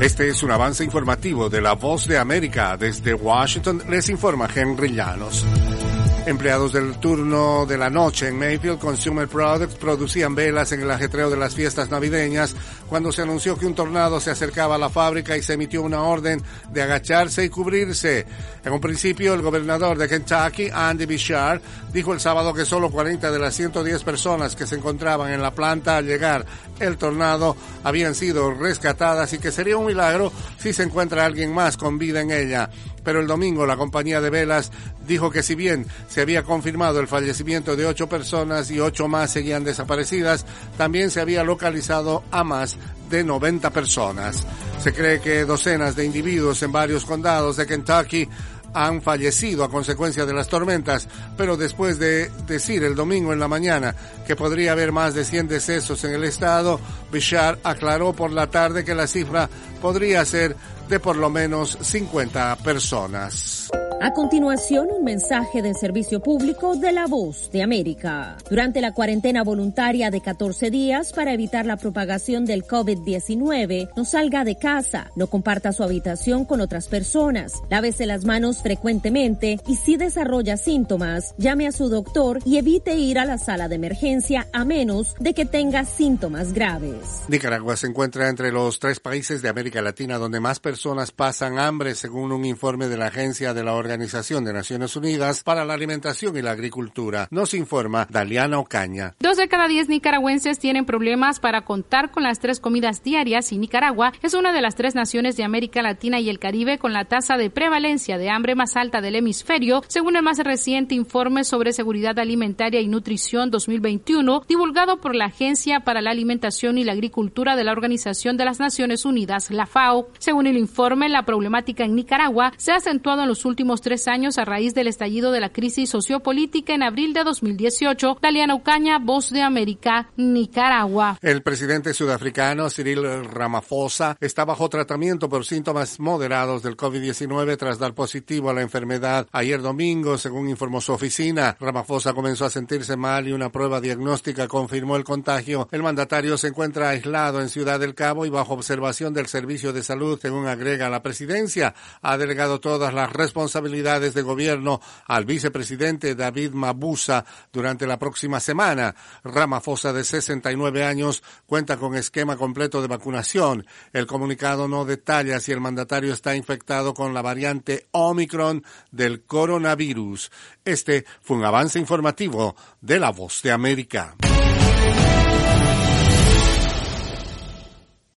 Este es un avance informativo de La Voz de América. Desde Washington les informa Henry Llanos. Empleados del turno de la noche en Mayfield Consumer Products producían velas en el ajetreo de las fiestas navideñas cuando se anunció que un tornado se acercaba a la fábrica y se emitió una orden de agacharse y cubrirse. En un principio, el gobernador de Kentucky, Andy Beshear, dijo el sábado que solo 40 de las 110 personas que se encontraban en la planta al llegar el tornado habían sido rescatadas y que sería un milagro si se encuentra alguien más con vida en ella. Pero el domingo la compañía de velas dijo que si bien se había confirmado el fallecimiento de 8 personas y 8 más seguían desaparecidas, también se había localizado a más de 90 personas. Se cree que docenas de individuos en varios condados de Kentucky han fallecido a consecuencia de las tormentas, pero después de decir el domingo en la mañana que podría haber más de 100 decesos en el estado, Beshear aclaró por la tarde que la cifra podría ser de por lo menos 50 personas. A continuación, un mensaje del servicio público de La Voz de América. Durante la cuarentena voluntaria de 14 días para evitar la propagación del COVID-19, no salga de casa, no comparta su habitación con otras personas, lávese las manos frecuentemente y si desarrolla síntomas, llame a su doctor y evite ir a la sala de emergencia a menos de que tenga síntomas graves. Nicaragua se encuentra entre los 3 países de América Latina donde más personas pasan hambre, según un informe de la Agencia de la Organización de Naciones Unidas para la Alimentación y la Agricultura. Nos informa Daliana Ocaña. 2 de cada 10 nicaragüenses tienen problemas para contar con las 3 comidas diarias y Nicaragua es una de las 3 naciones de América Latina y el Caribe con la tasa de prevalencia de hambre más alta del hemisferio, según el más reciente informe sobre seguridad alimentaria y nutrición 2021, divulgado por la Agencia para la Alimentación y la Agricultura de la Organización de las Naciones Unidas, la FAO. Según el informe, la problemática en Nicaragua se ha acentuado en los últimos 3 años a raíz del estallido de la crisis sociopolítica en abril de 2018. Daliana Ocaña, Voz de América, Nicaragua. El presidente sudafricano Cyril Ramaphosa está bajo tratamiento por síntomas moderados del COVID-19 tras dar positivo a la enfermedad ayer domingo, según informó su oficina. Ramaphosa comenzó a sentirse mal y una prueba diagnóstica confirmó el contagio. El mandatario se encuentra aislado en Ciudad del Cabo y bajo observación del Servicio de Salud, según agrega la presidencia. Ha delegado todas las responsabilidades de gobierno al vicepresidente David Mabuza durante la próxima semana. Ramaphosa, de 69 años, cuenta con esquema completo de vacunación. El comunicado no detalla si el mandatario está infectado con la variante Omicron del coronavirus. Este fue un avance informativo de La Voz de América.